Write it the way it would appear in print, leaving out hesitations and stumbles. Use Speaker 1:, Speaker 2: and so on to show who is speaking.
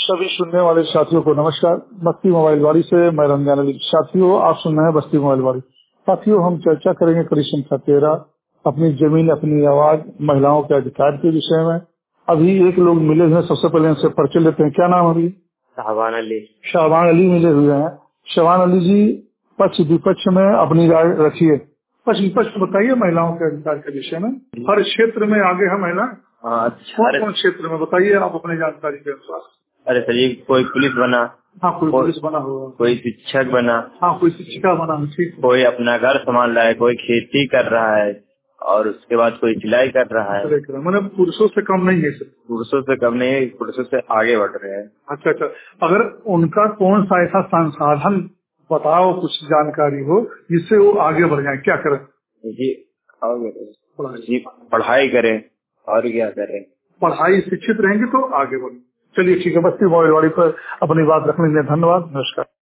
Speaker 1: सभी सुनने वाले साथियों को नमस्कार। बस्ती मोबाइल वाड़ी से मैं रमजान अली। साथियों, आप सुन रहे हैं बस्ती मोबाइल वाड़ी। साथियों, हम चर्चा करेंगे कड़ी संख्या 13, अपनी जमीन अपनी आवाज, महिलाओं के अधिकार के विषय में। अभी एक लोग मिले हुए हैं, सबसे पहले इनसे परिचय लेते हैं। क्या नाम है अभी?
Speaker 2: शाहबान अली।
Speaker 1: शाहबान अली मिले हुए हैं। शाहबान अली जी, पक्ष विपक्ष में अपनी राय रखिए। पक्ष विपक्ष बताइए महिलाओं के अधिकार के विषय में। हर क्षेत्र में आगे है महिला। कौन कौन क्षेत्र में बताइए आप अपनी जानकारी के अनुसार।
Speaker 2: अरे सर, ये कोई पुलिस बना।
Speaker 1: हाँ, कोई पुलिस बना होगा।
Speaker 2: कोई शिक्षक बना।
Speaker 1: हाँ, कोई शिक्षिका बना। ठीक।
Speaker 2: कोई अपना घर संभाल रहा है, कोई खेती कर रहा है, और उसके बाद कोई सिलाई कर रहा है।
Speaker 1: मतलब पुरुषों से कम नहीं है सर।
Speaker 2: पुरुषों से कम नहीं है, पुरुषों से आगे बढ़ रहे हैं।
Speaker 1: अच्छा अच्छा। अगर उनका कौन सा ऐसा संसाधन बताओ, कुछ जानकारी हो जिससे वो आगे बढ़ जाए, क्या करें?
Speaker 2: जी, पढ़ाई करें और क्या करें।
Speaker 1: पढ़ाई शिक्षित रहेंगे तो आगे बढ़े। चलिए ठीक है, बस्ती मोबाइल वाड़ी पर अपनी बात रखने के लिए धन्यवाद। नमस्कार।